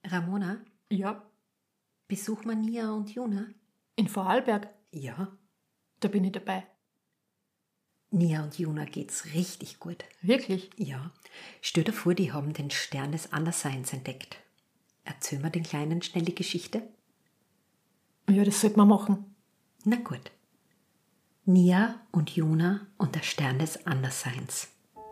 Ramona, Ja, besuchen wir Nia und Juna? in Vorarlberg, Ja. da bin ich dabei. Nia und Juna geht's richtig gut. Wirklich? Ja. Stell dir vor, die haben den Stern des Andersseins entdeckt. Erzähl mir den Kleinen schnell die Geschichte. Ja, das sollte man machen. Na gut. Nia und Juna und der Stern des Andersseins.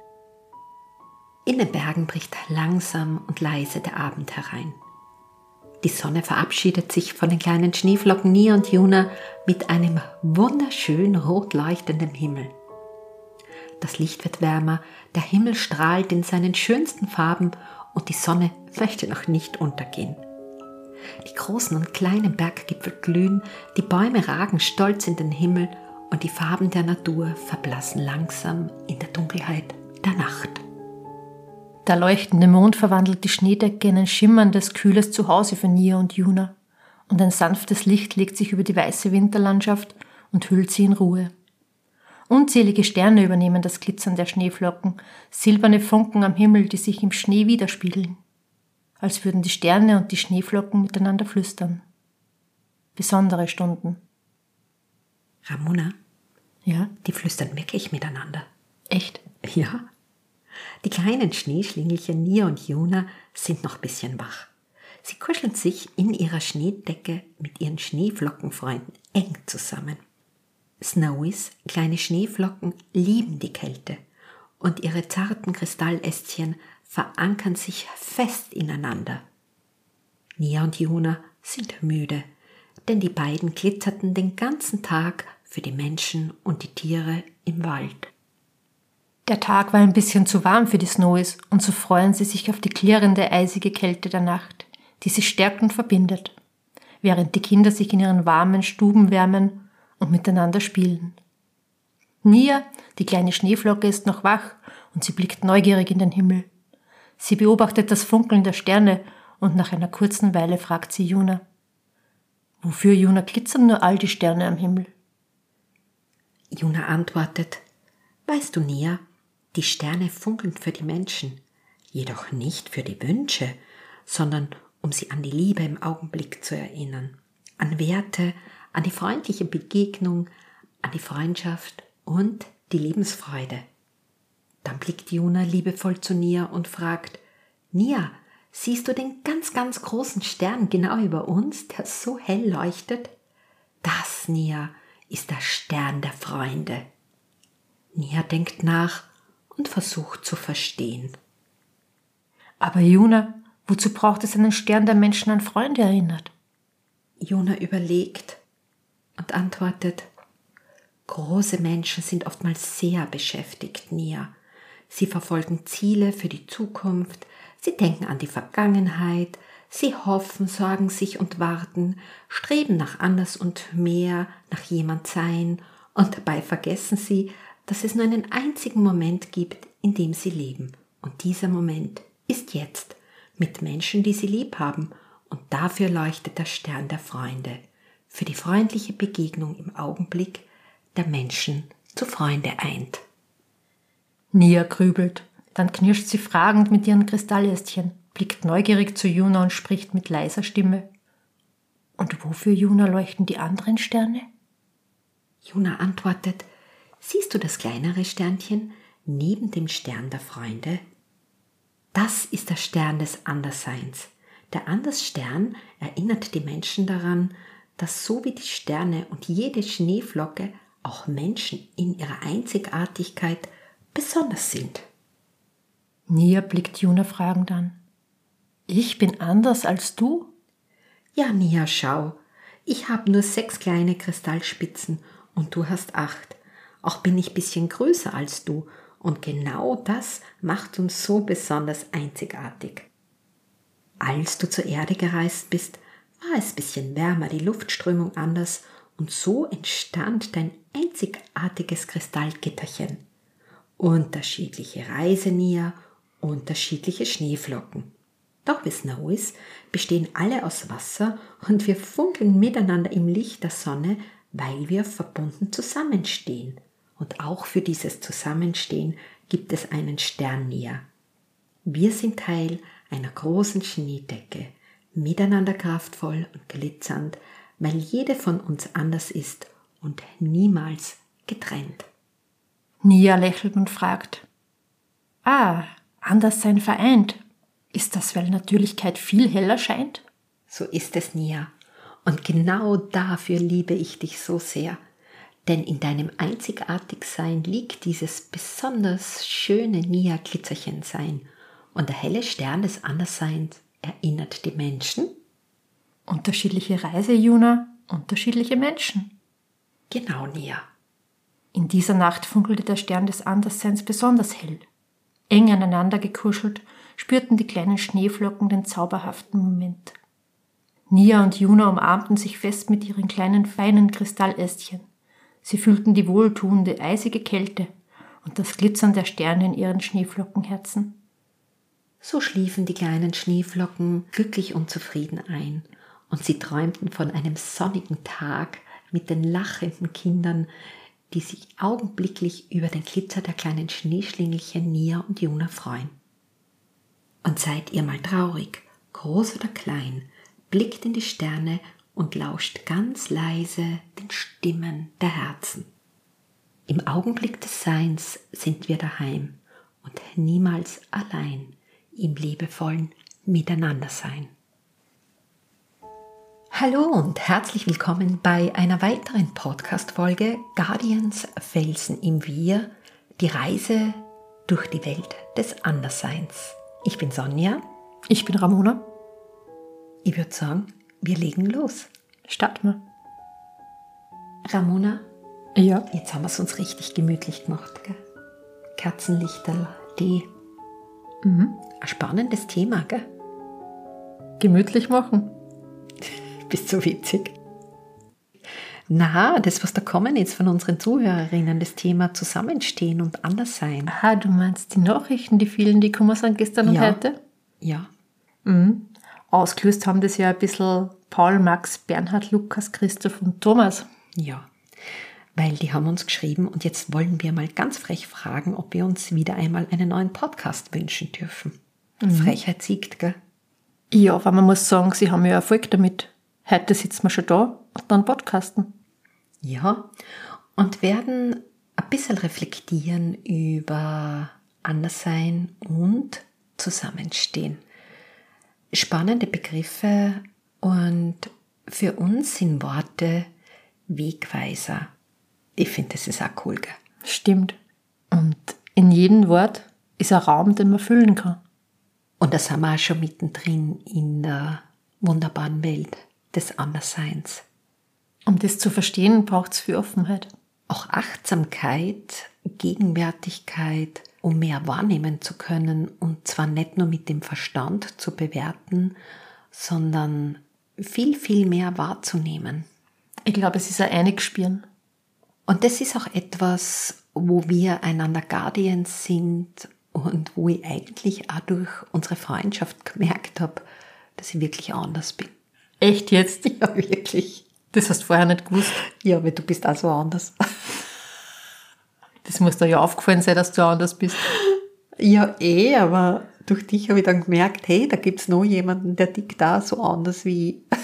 In den Bergen bricht langsam und leise der Abend herein. Die Sonne verabschiedet sich von den kleinen Schneeflocken Nia und Juna mit einem wunderschön rot leuchtenden Himmel. Das Licht wird wärmer, der Himmel strahlt in seinen schönsten Farben und die Sonne möchte noch nicht untergehen. Die großen und kleinen Berggipfel glühen, die Bäume ragen stolz in den Himmel und die Farben der Natur verblassen langsam in der Dunkelheit der Nacht. Der leuchtende Mond verwandelt die Schneedecke in ein schimmerndes, kühles Zuhause für Nia und Juna und ein sanftes Licht legt sich über die weiße Winterlandschaft und hüllt sie in Ruhe. Unzählige Sterne übernehmen das Glitzern der Schneeflocken, silberne Funken am Himmel, die sich im Schnee widerspiegeln, als würden die Sterne und die Schneeflocken miteinander flüstern. Besondere Stunden. Ramona, Ja, die flüstern wirklich miteinander. echt? Ja. Die kleinen Schneeschlingelchen Nia und Juna sind noch ein bisschen wach. Sie kuscheln sich in ihrer Schneedecke mit ihren Schneeflockenfreunden eng zusammen. Snowys kleine Schneeflocken lieben die Kälte und ihre zarten Kristallästchen verankern sich fest ineinander. Nia und Juna sind müde, denn die beiden glitterten den ganzen Tag für die Menschen und die Tiere im Wald. Der Tag war ein bisschen zu warm für die Snowys und so freuen sie sich auf die klirrende, eisige Kälte der Nacht, die sie stärkt und verbindet, während die Kinder sich in ihren warmen Stuben wärmen und miteinander spielen. Nia, die kleine Schneeflocke, ist noch wach und sie blickt neugierig in den Himmel. Sie beobachtet das Funkeln der Sterne und nach einer kurzen Weile fragt sie Juna: Wofür, Juna, glitzern nur all die Sterne am Himmel? Juna antwortet: Weißt du, Nia, die Sterne funkeln für die Menschen, jedoch nicht für die Wünsche, sondern um sie an die Liebe im Augenblick zu erinnern, an Werte, an die freundliche Begegnung, an die Freundschaft und die Lebensfreude. Dann blickt Juna liebevoll zu Nia und fragt: Nia, siehst du den ganz, ganz großen Stern genau über uns, der so hell leuchtet? Das, Nia, ist der Stern der Freunde. Nia denkt nach und versucht zu verstehen. Aber Juna, wozu braucht es einen Stern, der Menschen an Freunde erinnert? Juna überlegt und antwortet: Große Menschen sind oftmals sehr beschäftigt, Nia. Sie verfolgen Ziele für die Zukunft, sie denken an die Vergangenheit, sie hoffen, sorgen sich und warten, streben nach anders und mehr, nach jemand sein, und dabei vergessen sie, dass es nur einen einzigen Moment gibt, in dem sie leben. Und dieser Moment ist jetzt, mit Menschen, die sie lieb haben. Und dafür leuchtet der Stern der Freunde, für die freundliche Begegnung im Augenblick, der Menschen zu Freunde eint. Nia grübelt, dann knirscht sie fragend mit ihren Kristallästchen, blickt neugierig zu Juna und spricht mit leiser Stimme: Und wofür, Juna, leuchten die anderen Sterne? Juna antwortet: Siehst du das kleinere Sternchen neben dem Stern der Freunde? Das ist der Stern des Andersseins. Der Andersstern erinnert die Menschen daran, dass so wie die Sterne und jede Schneeflocke auch Menschen in ihrer Einzigartigkeit besonders sind. Nia blickt Juna fragend an. Ich bin anders als du? Ja, Nia, schau, ich habe nur 6 kleine Kristallspitzen und du hast 8. Auch bin ich ein bisschen größer als du und genau das macht uns so besonders einzigartig. Als du zur Erde gereist bist, war es ein bisschen wärmer, die Luftströmung anders und so entstand dein einzigartiges Kristallgitterchen. Unterschiedliche Reise, Nia, unterschiedliche Schneeflocken. Doch wir Snowys bestehen alle aus Wasser und wir funkeln miteinander im Licht der Sonne, weil wir verbunden zusammenstehen. Und auch für dieses Zusammenstehen gibt es einen Stern, Nia. Wir sind Teil einer großen Schneedecke miteinander kraftvoll und glitzernd, weil jede von uns anders ist und niemals getrennt. Nia lächelt und fragt: Ah, Anderssein vereint. Ist das, weil Natürlichkeit viel heller scheint? So ist es, Nia. Und genau dafür liebe ich dich so sehr. Denn in deinem Einzigartigsein liegt dieses besonders schöne Nia-Glitzerchen-Sein. Und der helle Stern des Andersseins erinnert die Menschen. Unterschiedliche Reise, Juna, unterschiedliche Menschen. Genau, Nia. In dieser Nacht funkelte der Stern des Andersseins besonders hell. Eng aneinander gekuschelt spürten die kleinen Schneeflocken den zauberhaften Moment. Nia und Juna umarmten sich fest mit ihren kleinen feinen Kristallästchen. Sie fühlten die wohltuende, eisige Kälte und das Glitzern der Sterne in ihren Schneeflockenherzen. So schliefen die kleinen Schneeflocken glücklich und zufrieden ein und sie träumten von einem sonnigen Tag mit den lachenden Kindern, die sich augenblicklich über den Glitzer der kleinen Schneeschlingelchen Nia und Juna freuen. Und seid ihr mal traurig, groß oder klein, blickt in die Sterne und lauscht ganz leise den Stimmen der Herzen. Im Augenblick des Seins sind wir daheim und niemals allein im liebevollen Miteinandersein. Hallo und herzlich willkommen bei einer weiteren Podcast-Folge Guardians Felsen im Wir, die Reise durch die Welt des Andersseins. Ich bin Sonja. Ich bin Ramona. Ich würde sagen, wir legen los. Starten wir. Ramona, Ja. jetzt haben wir es uns richtig gemütlich gemacht. Gell? Kerzenlichterl, Tee. Ein spannendes Thema, gell? Gemütlich machen. Bist so witzig. Na, das, was da kommen ist von unseren Zuhörerinnen, das Thema Zusammenstehen und Anderssein. Aha, du meinst die Nachrichten, die vielen, die gekommen sind gestern und heute? Ja. Ausgelöst haben das ja ein bisschen Paul, Max, Bernhard, Lukas, Christoph und Thomas. Ja, weil die haben uns geschrieben und jetzt wollen wir mal ganz frech fragen, ob wir uns wieder einmal einen neuen Podcast wünschen dürfen. Frechheit siegt, gell? Ja, aber man muss sagen, sie haben ja Erfolg damit. Heute sitzen wir schon da und dann podcasten. Ja, und werden ein bisschen reflektieren über Anderssein und Zusammenstehen. Spannende Begriffe und für uns sind Worte Wegweiser. Ich finde, das ist auch cool, gell? Stimmt. Und in jedem Wort ist ein Raum, den man füllen kann. Und da sind wir auch schon mittendrin in der wunderbaren Welt des Andersseins. Um das zu verstehen, braucht es viel Offenheit. Auch Achtsamkeit, Gegenwärtigkeit, um mehr wahrnehmen zu können und zwar nicht nur mit dem Verstand zu bewerten, sondern viel, viel mehr wahrzunehmen. Ich glaube, es ist ein Einigspüren. Und das ist auch etwas, wo wir einander Guardians sind und wo ich eigentlich auch durch unsere Freundschaft gemerkt habe, dass ich wirklich anders bin. Echt jetzt? Ja, wirklich. Das hast du vorher nicht gewusst. Ja, aber du bist auch so anders. Das muss dir ja aufgefallen sein, dass du anders bist. Ja, aber durch dich habe ich dann gemerkt, hey, da gibt es noch jemanden, der tickt da so anders wie ich.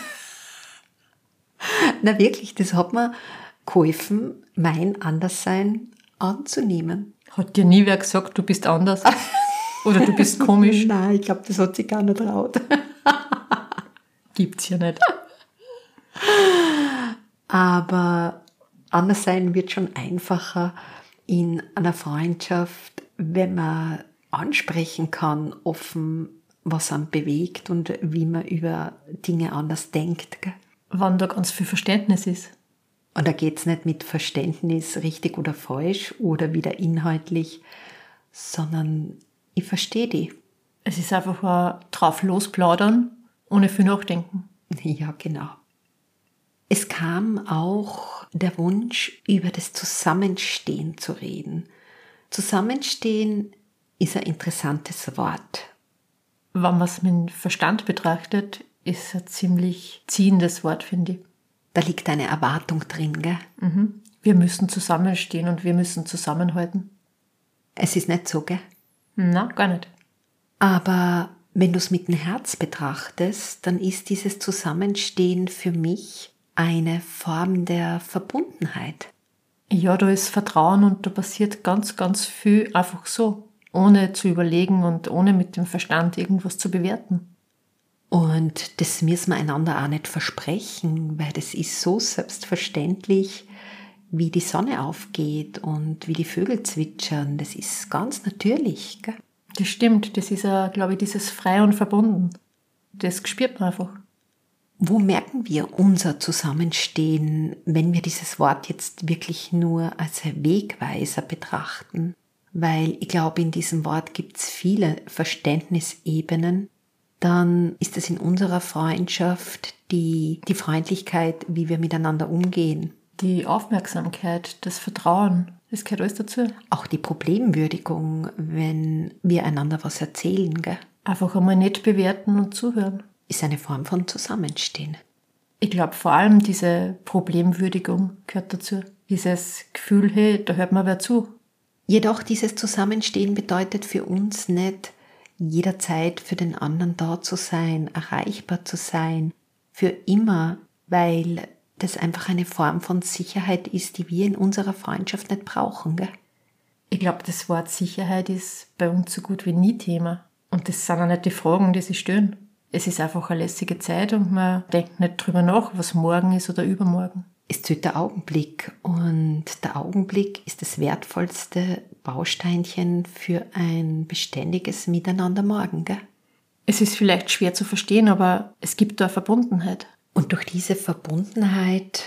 Na wirklich, das hat mir geholfen, mein Anderssein anzunehmen. Hat dir nie wer gesagt, du bist anders? Oder du bist komisch? Nein, ich glaube, das hat sich gar nicht traut. Gibt's ja nicht. Aber Anderssein wird schon einfacher in einer Freundschaft, wenn man ansprechen kann, offen, was einen bewegt und wie man über Dinge anders denkt. Gell? Wann da ganz viel Verständnis ist. Und da geht es nicht mit Verständnis richtig oder falsch oder wieder inhaltlich, sondern ich verstehe die. Es ist einfach ein drauf losplaudern, ohne viel nachdenken. Ja, genau. Es kam auch der Wunsch, über das Zusammenstehen zu reden. Zusammenstehen ist ein interessantes Wort. Wenn man es mit dem Verstand betrachtet, ist es ein ziemlich ziehendes Wort, finde ich. Da liegt eine Erwartung drin, gell? Wir müssen zusammenstehen und wir müssen zusammenhalten. Es ist nicht so, gell? Na, gar nicht. Aber Wenn du es mit dem Herz betrachtest, dann ist dieses Zusammenstehen für mich eine Form der Verbundenheit. Ja, da ist Vertrauen und da passiert ganz, ganz viel einfach so, ohne zu überlegen und ohne mit dem Verstand irgendwas zu bewerten. Und das müssen wir einander auch nicht versprechen, weil das ist so selbstverständlich, wie die Sonne aufgeht und wie die Vögel zwitschern. Das ist ganz natürlich, gell? Das stimmt, das ist ja, glaube ich, dieses frei und verbunden. Das spürt man einfach. Wo merken wir unser Zusammenstehen, wenn wir dieses Wort jetzt wirklich nur als Wegweiser betrachten? Weil ich glaube, in diesem Wort gibt es viele Verständnisebenen. Dann ist es in unserer Freundschaft die Freundlichkeit, wie wir miteinander umgehen. Die Aufmerksamkeit, das Vertrauen, das gehört alles dazu. Auch die Problemwürdigung, wenn wir einander was erzählen, gell? Einfach einmal nicht bewerten und zuhören. Ist eine Form von Zusammenstehen. Ich glaube, vor allem diese Problemwürdigung gehört dazu. Dieses Gefühl, hey, da hört mir wer zu. Jedoch dieses Zusammenstehen bedeutet für uns nicht, jederzeit für den anderen da zu sein, erreichbar zu sein, für immer, weil das einfach eine Form von Sicherheit ist, die wir in unserer Freundschaft nicht brauchen, gell? Ich glaube, das Wort Sicherheit ist bei uns so gut wie nie Thema. Und das sind auch nicht die Fragen, die sich stellen. Es ist einfach eine lässige Zeit und man denkt nicht drüber nach, was morgen ist oder übermorgen. Es zählt der Augenblick und der Augenblick ist das wertvollste Bausteinchen für ein beständiges Miteinander morgen, gell? Es ist vielleicht schwer zu verstehen, aber es gibt da eine Verbundenheit. Und durch diese Verbundenheit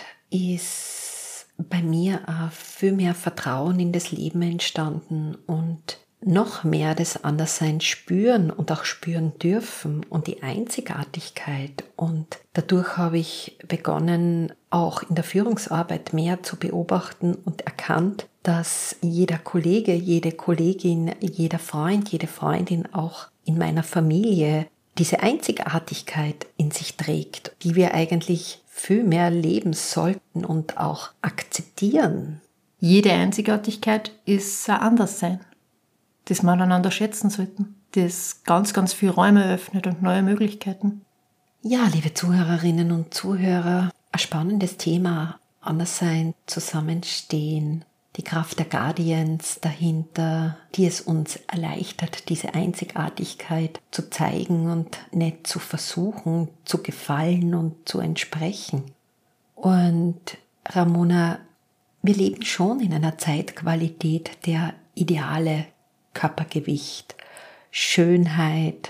ist bei mir auch viel mehr Vertrauen in das Leben entstanden und noch mehr das Anderssein spüren und auch spüren dürfen und die Einzigartigkeit. Und dadurch habe ich begonnen, auch in der Führungsarbeit mehr zu beobachten und erkannt, dass jeder Kollege, jede Kollegin, jeder Freund, jede Freundin auch in meiner Familie diese Einzigartigkeit in sich trägt, die wir eigentlich viel mehr leben sollten und auch akzeptieren. Jede Einzigartigkeit ist ein Anderssein, das wir einander schätzen sollten, das ganz, ganz viele Räume öffnet und neue Möglichkeiten. Ja, liebe Zuhörerinnen und Zuhörer, ein spannendes Thema, Anderssein, Zusammenstehen, die Kraft der Guardians dahinter, die es uns erleichtert, diese Einzigartigkeit zu zeigen und nicht zu versuchen, zu gefallen und zu entsprechen. Und Ramona, wir leben schon in einer Zeitqualität der Ideale, Körpergewicht, Schönheit,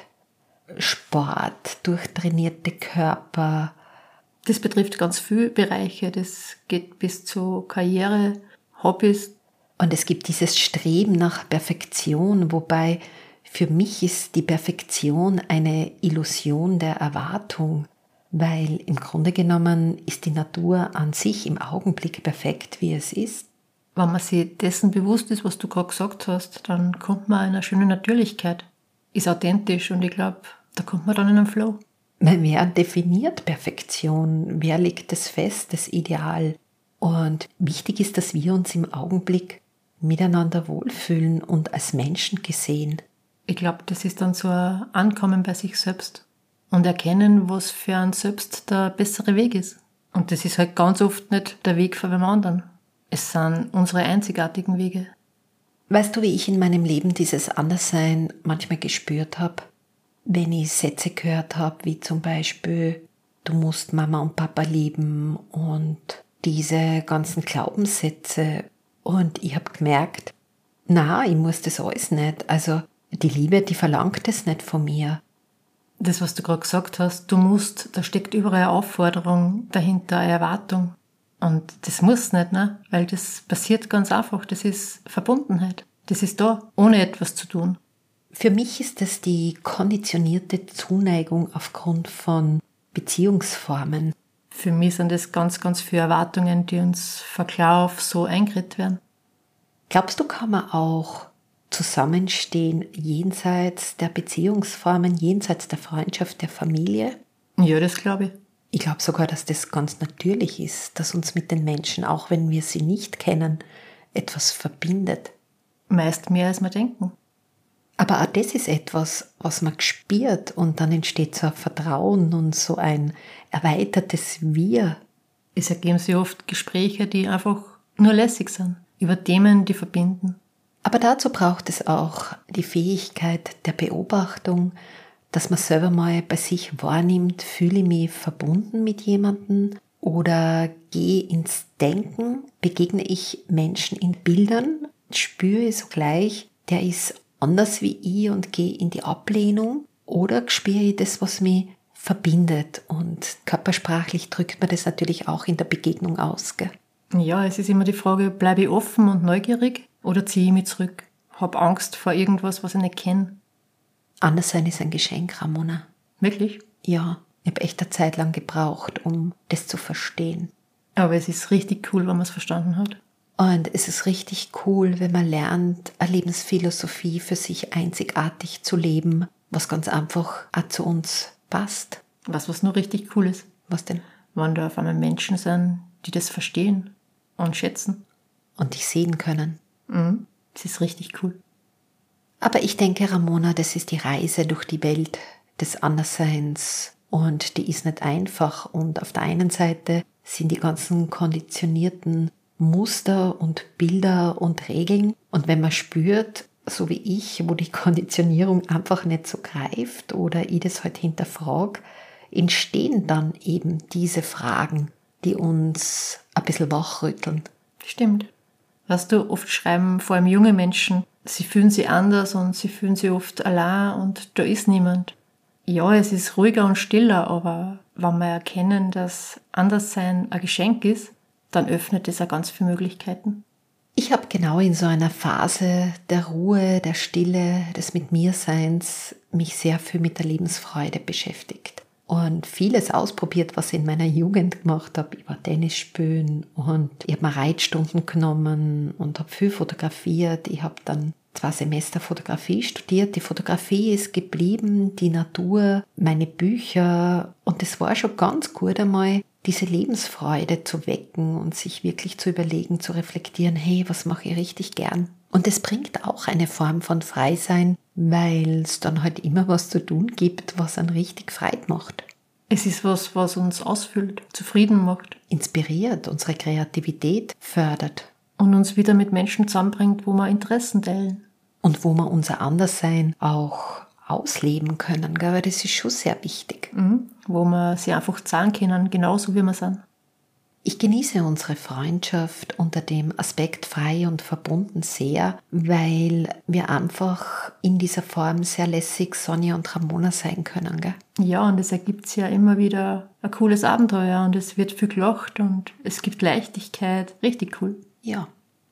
Sport, durchtrainierte Körper. Das betrifft ganz viele Bereiche, das geht bis zu Karriere, Hobbys. Und es gibt dieses Streben nach Perfektion, wobei für mich ist die Perfektion eine Illusion der Erwartung, weil im Grunde genommen ist die Natur an sich im Augenblick perfekt, wie es ist. Wenn man sich dessen bewusst ist, was du gerade gesagt hast, dann kommt man in eine schöne Natürlichkeit, ist authentisch und ich glaube, da kommt man dann in einen Flow. Weil wer definiert Perfektion? Wer legt es fest, das Ideal? Und wichtig ist, dass wir uns im Augenblick miteinander wohlfühlen und als Menschen gesehen. Ich glaube, das ist dann so ein Ankommen bei sich selbst und erkennen, was für einen selbst der bessere Weg ist. Und das ist halt ganz oft nicht der Weg von einem anderen. Es sind unsere einzigartigen Wege. Weißt du, wie ich in meinem Leben dieses Anderssein manchmal gespürt habe? Wenn ich Sätze gehört habe, wie zum Beispiel, du musst Mama und Papa lieben und diese ganzen Glaubenssätze. Und ich habe gemerkt, na, ich muss das alles nicht. Also die Liebe, die verlangt es nicht von mir. Das, was du gerade gesagt hast, du musst, da steckt überall eine Aufforderung dahinter, eine Erwartung. Und das muss nicht, ne? Weil das passiert ganz einfach. Das ist Verbundenheit. Das ist da, ohne etwas zu tun. Für mich ist das die konditionierte Zuneigung aufgrund von Beziehungsformen. Für mich sind das ganz, ganz viele Erwartungen, die uns von klar auf so eingeredet werden. Glaubst du, kann man auch zusammenstehen jenseits der Beziehungsformen, jenseits der Freundschaft, der Familie? Ja, das glaube ich. Ich glaube sogar, dass das ganz natürlich ist, dass uns mit den Menschen, auch wenn wir sie nicht kennen, etwas verbindet. Meist mehr, als wir denken. Aber auch das ist etwas, was man spürt und dann entsteht so ein Vertrauen und so ein erweitertes Wir. Es ergeben sich oft Gespräche, die einfach nur lässig sind, über Themen, die verbinden. Aber dazu braucht es auch die Fähigkeit der Beobachtung, dass man selber mal bei sich wahrnimmt, fühle ich mich verbunden mit jemandem oder gehe ins Denken, begegne ich Menschen in Bildern, spüre sogleich, der ist anders wie ich und gehe in die Ablehnung oder spüre ich das, was mich verbindet und körpersprachlich drückt man das natürlich auch in der Begegnung aus. Gell? Ja, es ist immer die Frage, bleibe ich offen und neugierig oder ziehe ich mich zurück? Hab Angst vor irgendwas, was ich nicht kenne. Anderssein ist ein Geschenk, Ramona. Wirklich? Ja, ich habe echt eine Zeit lang gebraucht, um das zu verstehen. Aber es ist richtig cool, wenn man es verstanden hat. Und es ist richtig cool, wenn man lernt, eine Lebensphilosophie für sich einzigartig zu leben, was ganz einfach auch zu uns passt. Was nur richtig cool ist. Was denn? Wenn da auf einmal Menschen sind, die das verstehen und schätzen. Und dich sehen können. Das ist richtig cool. Aber ich denke, Ramona, das ist die Reise durch die Welt des Andersseins. Und die ist nicht einfach. Und auf der einen Seite sind die ganzen konditionierten Muster und Bilder und Regeln. Und wenn man spürt, so wie ich, wo die Konditionierung einfach nicht so greift oder ich das halt hinterfrage, entstehen dann eben diese Fragen, die uns ein bisschen wachrütteln. Stimmt. Weißt du, oft schreiben vor allem junge Menschen, sie fühlen sich anders und sie fühlen sich oft allein und da ist niemand. Ja, es ist ruhiger und stiller, aber wenn wir erkennen, dass Anderssein ein Geschenk ist, dann öffnet es auch ganz viele Möglichkeiten. Ich habe genau in so einer Phase der Ruhe, der Stille, des Mit-mir-Seins mich sehr viel mit der Lebensfreude beschäftigt. Und vieles ausprobiert, was ich in meiner Jugend gemacht habe. Ich war Tennis spielen und ich habe mir Reitstunden genommen und habe viel fotografiert. Ich habe dann 2 Semester Fotografie studiert. Die Fotografie ist geblieben, die Natur, meine Bücher. Und es war schon ganz gut einmal, diese Lebensfreude zu wecken und sich wirklich zu überlegen, zu reflektieren, hey, was mache ich richtig gern? Und es bringt auch eine Form von Freisein, weil es dann halt immer was zu tun gibt, was einen richtig Freude macht. Es ist was uns ausfüllt, zufrieden macht. Inspiriert, unsere Kreativität fördert. Und uns wieder mit Menschen zusammenbringt, wo wir Interessen teilen. Und wo wir unser Anderssein auch ausleben können, gell? Das ist schon sehr wichtig. Wo wir sie einfach zeigen können, genauso wie wir sind. Ich genieße unsere Freundschaft unter dem Aspekt frei und verbunden sehr, weil wir einfach in dieser Form sehr lässig Sonja und Ramona sein können. Gell? Ja, und es ergibt ja immer wieder ein cooles Abenteuer und es wird viel gelacht und es gibt Leichtigkeit. Richtig cool. Ja.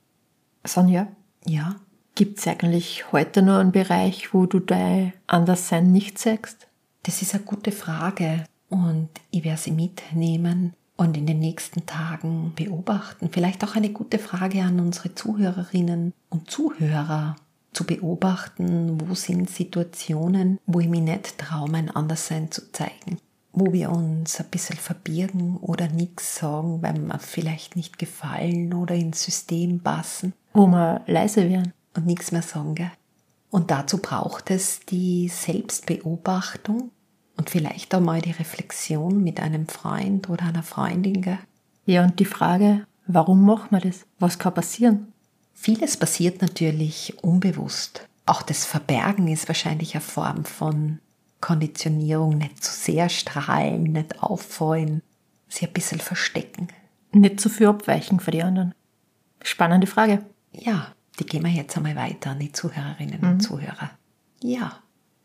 Sonja? Ja? Gibt es eigentlich heute noch einen Bereich, wo du dein Anderssein nicht zeigst? Das ist eine gute Frage und ich werde sie mitnehmen und in den nächsten Tagen beobachten. Vielleicht auch eine gute Frage an unsere Zuhörerinnen und Zuhörer, zu beobachten, wo sind Situationen, wo ich mich nicht traue, mein Anderssein zu zeigen. Wo wir uns ein bisschen verbirgen oder nichts sagen, weil wir vielleicht nicht gefallen oder ins System passen. Wo wir leise werden. Und nichts mehr sagen, gell? Und dazu braucht es die Selbstbeobachtung und vielleicht auch mal die Reflexion mit einem Freund oder einer Freundin, gell? Ja, und die Frage, warum machen wir das? Was kann passieren? Vieles passiert natürlich unbewusst. Auch das Verbergen ist wahrscheinlich eine Form von Konditionierung. Nicht zu sehr strahlen, nicht auffallen, sich ein bisschen verstecken. Nicht zu viel abweichen von den anderen. Spannende Frage. Ja. Die gehen wir jetzt einmal weiter an die Zuhörerinnen und Zuhörer. Ja.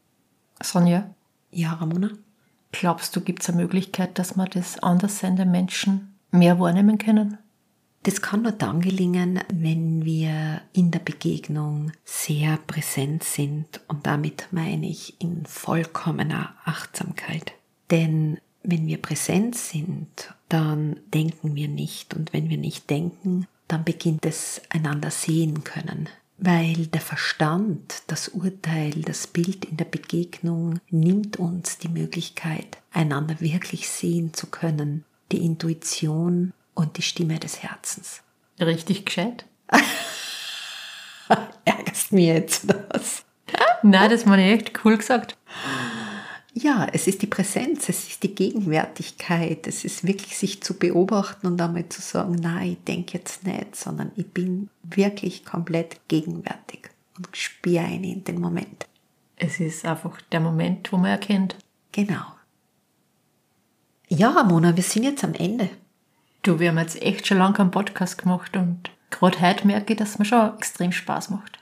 Sonja? Ja, Ramona? Glaubst du, gibt es eine Möglichkeit, dass wir das Anderssein der Menschen mehr wahrnehmen können? Das kann nur dann gelingen, wenn wir in der Begegnung sehr präsent sind. Und damit meine ich in vollkommener Achtsamkeit. Denn wenn wir präsent sind, dann denken wir nicht. Und wenn wir nicht denken, dann beginnt es einander sehen können. Weil der Verstand, das Urteil, das Bild in der Begegnung nimmt uns die Möglichkeit, einander wirklich sehen zu können. Die Intuition und die Stimme des Herzens. Richtig gescheit. Ärgerst mich jetzt, oder was? Nein, das meine ich echt cool gesagt. Ja, es ist die Präsenz, es ist die Gegenwärtigkeit, es ist wirklich sich zu beobachten und einmal zu sagen, nein, ich denke jetzt nicht, sondern ich bin wirklich komplett gegenwärtig und spüre ein in den Moment. Es ist einfach der Moment, wo man erkennt. Genau. Ja, Ramona, wir sind jetzt am Ende. Du, wir haben jetzt echt schon lange keinen Podcast gemacht und gerade heute merke ich, dass es mir schon extrem Spaß macht.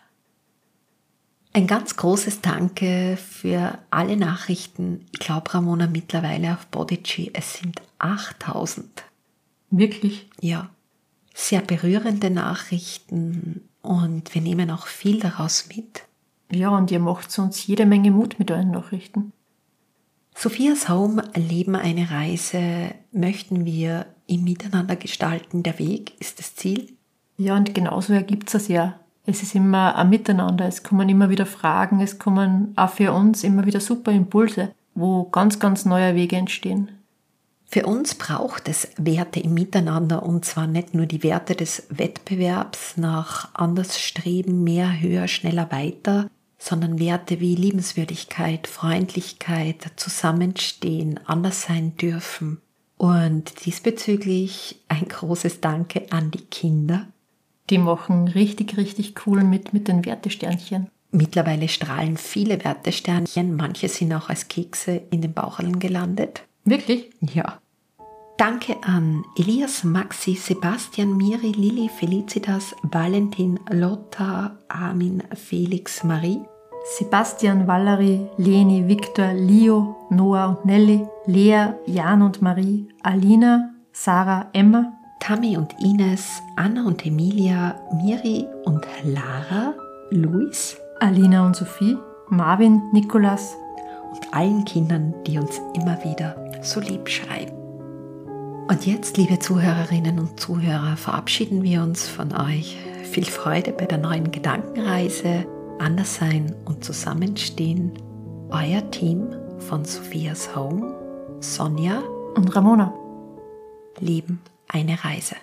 Ein ganz großes Danke für alle Nachrichten. Ich glaube, Ramona, mittlerweile auf Podigy, es sind 8000. Wirklich? Ja, sehr berührende Nachrichten und wir nehmen auch viel daraus mit. Ja, und ihr macht uns jede Menge Mut mit euren Nachrichten. Sophia's Home, Leben eine Reise, möchten wir im Miteinander gestalten. Der Weg ist das Ziel. Ja, und genauso ergibt es ja. Es ist immer ein Miteinander, es kommen immer wieder Fragen, es kommen auch für uns immer wieder super Impulse, wo ganz, ganz neue Wege entstehen. Für uns braucht es Werte im Miteinander und zwar nicht nur die Werte des Wettbewerbs nach anders streben, mehr, höher, schneller, weiter, sondern Werte wie Liebenswürdigkeit, Freundlichkeit, Zusammenstehen, anders sein dürfen. Und diesbezüglich ein großes Danke an die Kinder. Die machen richtig, richtig cool mit den Wertesternchen. Mittlerweile strahlen viele Wertesternchen, manche sind auch als Kekse in den Baucheln gelandet. Wirklich? Ja. Danke an Elias, Maxi, Sebastian, Miri, Lili, Felicitas, Valentin, Lotta, Armin, Felix, Marie. Sebastian, Valerie, Leni, Viktor, Leo, Noah und Nelly, Lea, Jan und Marie, Alina, Sarah, Emma, Tammy und Ines, Anna und Emilia, Miri und Lara, Luis, Alina und Sophie, Marvin, Nikolas und allen Kindern, die uns immer wieder so lieb schreiben. Und jetzt, liebe Zuhörerinnen und Zuhörer, verabschieden wir uns von euch. Viel Freude bei der neuen Gedankenreise, anders sein und zusammenstehen. Euer Team von Sophia's Home, Sonja und Ramona. Leben eine Reise.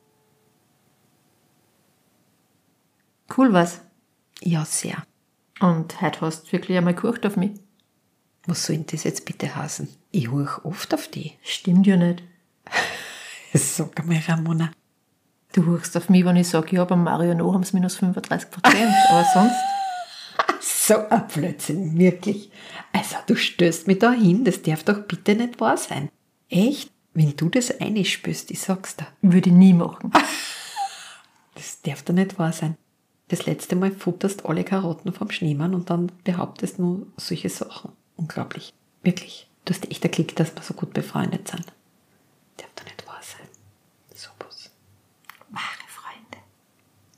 Cool was. Ja, sehr. Und heute hast du wirklich einmal gehört auf mich. Was soll denn das jetzt bitte heißen? Ich höre oft auf die. Stimmt ja nicht. Sag einmal, Ramona. Du hörst auf mich, wenn ich sage, ja, beim Mario No haben es minus 35%, aber sonst... So ein Blödsinn, wirklich. Also, du stößt mich da hin, das darf doch bitte nicht wahr sein. Echt? Wenn du das einspürst, ich sag's dir. Würde ich nie machen. Das darf doch nicht wahr sein. Das letzte Mal futterst alle Karotten vom Schneemann und dann behauptest nur solche Sachen. Unglaublich. Wirklich. Du hast echt einen Klick, dass wir so gut befreundet sind.